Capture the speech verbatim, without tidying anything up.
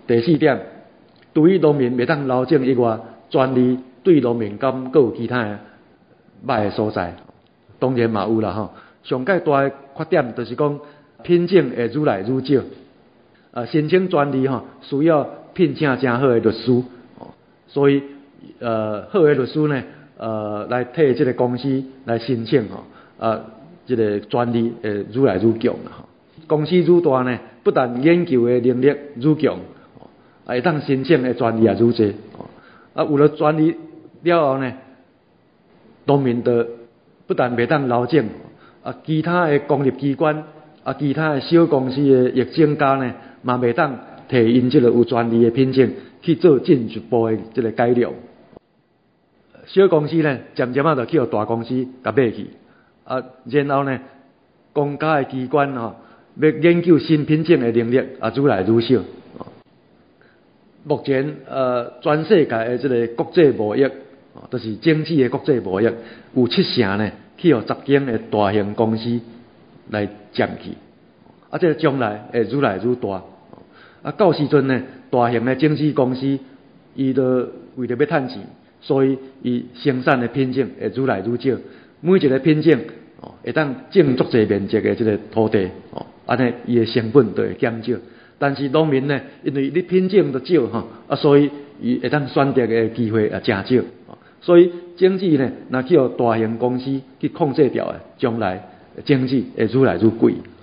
第四点，除于农民袂当劳政以外，专利对农民敢阁有其他的歹的所在？当然嘛有啦吼。上界大的缺点就是讲品种会愈来愈少。呃，申请专利吼需要聘请真好的律师，所以呃好的律师呢，呃来替这个公司来申请吼，啊，这个专利会愈来愈强啦吼。公司愈大呢，不但研究的能力愈强，啊，会当申请的专利也愈多。啊，有了专利了后呢，农民就不但袂当劳政，啊，其他的公立机关啊，其他的小公司的业种家呢，嘛袂当摕因这个有专利的品种去做进一步的这个改良。小公司呢，渐渐啊就去互大公司甲买去，啊，然后呢，公家的机关吼，要研究新品种的能力啊，愈来愈少。目前呃，全世界的这个国际贸易，就是经济的国际贸易，有七成呢去互十间的大型公司来占去，啊，这个将来会愈来愈大。啊，到时阵呢，大型的经纪公司，伊都为了要趁钱，所以伊生产的品种会愈来愈少。每一个品种哦，会当种足侪面积的这个土地哦，安尼伊的成本就会减少。但是农民呢，因为你品种都少哈，啊，所以伊会当选择的机会也真少。所以经济呢，若去互大型公司去控制掉的，将来经济会愈来愈贵。